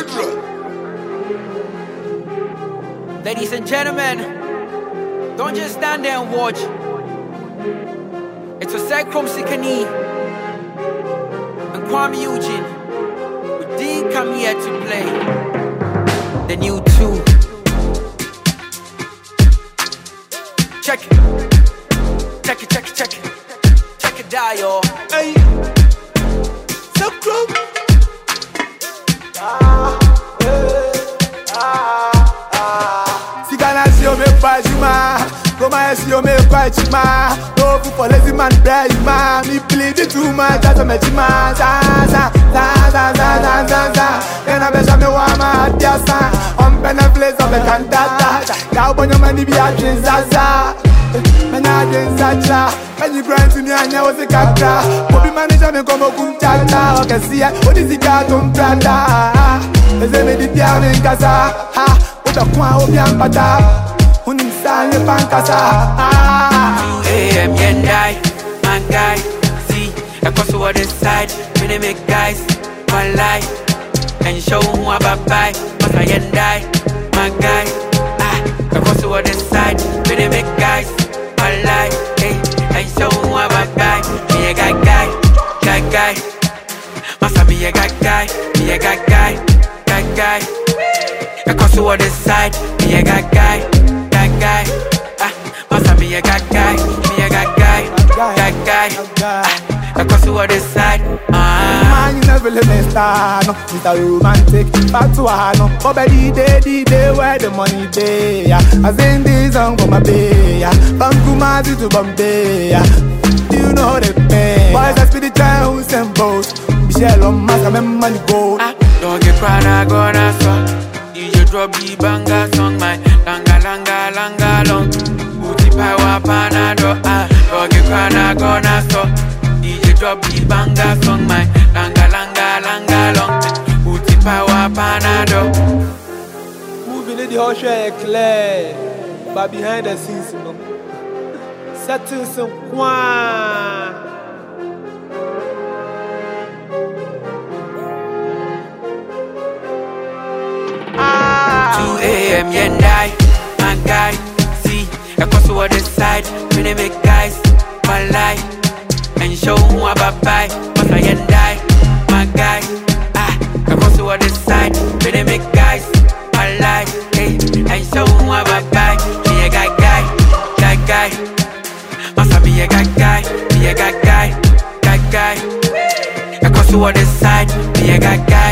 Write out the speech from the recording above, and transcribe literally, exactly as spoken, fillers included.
Ladies and gentlemen, don't just stand there and watch. It's a Sekrom Sikani and Kwame Eugene. We did come here to play the new two. Check it, check it, check it, check it, check it out, y'all. Hey, Sekrom. Si on me pas ma, comment si on me pas ma, no for lazy man play ma, me play the too much just me ma, za za za za za za za, and I bet me wa ma tiasa, on pen a place of the cantata, now when your money be a za za, when I dance za, when you grind to me and you was a capra, Bobby manager me come on cha, okay see what is the cartoon prada, les amis di piano in casa, ha, uta kwa obiang pata. two a m yendai, my guy. See, across the other side, when they make guys, my life, and show who I buy. Cause I yendai, my guy. Ah, across the other side, when they make guys, my life, hey, and show who I buy. Me a guy, guy, guy, guy. Must be a guy, guy, me a guy, guy, guy, guy. Across the other side, me a guy, guy. Guy, ah, must be a guy, guy, be a guy, guy, guy, guy, ah, across the other side, ah. Man, you never let me start, no, Mister Romantic, back to a no, but by the day, the day where the money day, yeah, I sing this song for my bay, yeah, from Kumasi to Bombay, yeah, you know the pain, boys that speed the town, and boats, Michelle on Massa, my money gold, ah, don't get proud, I gonna swap. D J drop the banger song, my langa langa langa long. Booty power panado, ah, doggy crana gonna stop. D J drop the banger song, my langa langa langa long. Booty power panado. Moving in the whole show clear, but behind the scenes, you know, setting some quan. two a m yendai, my guy. See, across the other side, when they make guys, my life, and show who I buy. Cause I yendai, my guy. Ah, across the other side, when they make guys, my life, hey, and show who I buy. Be a guy, guy, guy, guy. Must be a guy, guy, be a guy, guy, guy, guy. Across the other side, be a guy, guy.